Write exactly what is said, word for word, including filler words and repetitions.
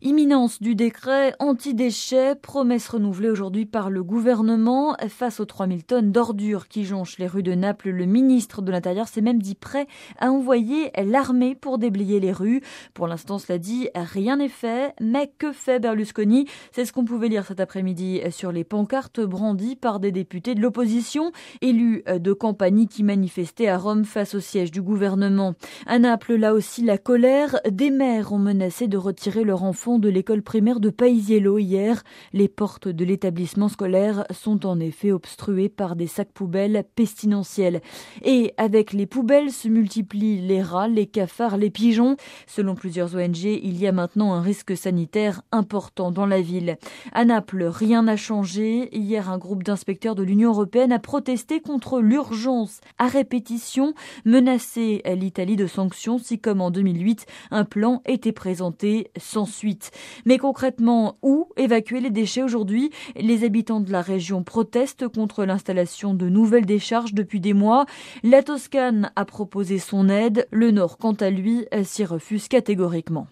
Imminence du décret anti-déchets, promesse renouvelée aujourd'hui par le gouvernement. Face aux trois mille tonnes d'ordures qui jonchent les rues de Naples, le ministre de l'Intérieur s'est même dit prêt à envoyer l'armée pour déblayer les rues. Pour l'instant, cela dit, rien n'est fait. Mais que fait Berlusconi ? C'est ce qu'on pouvait lire cet après-midi sur les pancartes brandies par des députés de l'opposition, élus de Campanie qui manifestaient à Rome face au siège du gouvernement. À Naples, là aussi, la colère. Des mères ont menacé de retirer leur enfant de l'école primaire de Paisiello hier. Les portes de l'établissement scolaire sont en effet obstruées par des sacs poubelles pestilentiels. Et avec les poubelles se multiplient les rats, les cafards, les pigeons. Selon plusieurs O N G, il y a maintenant un risque sanitaire important dans la ville. À Naples, rien n'a changé. Hier, un groupe d'inspecteurs de l'Union européenne a protesté contre l'urgence à répétition, menacé l'Italie de sanctions si, comme en deux mille huit, un plan était présenté sans suite. Mais concrètement, où évacuer les déchets aujourd'hui ? Les habitants de la région protestent contre l'installation de nouvelles décharges depuis des mois. La Toscane a proposé son aide. Le Nord, quant à lui, s'y refuse catégoriquement.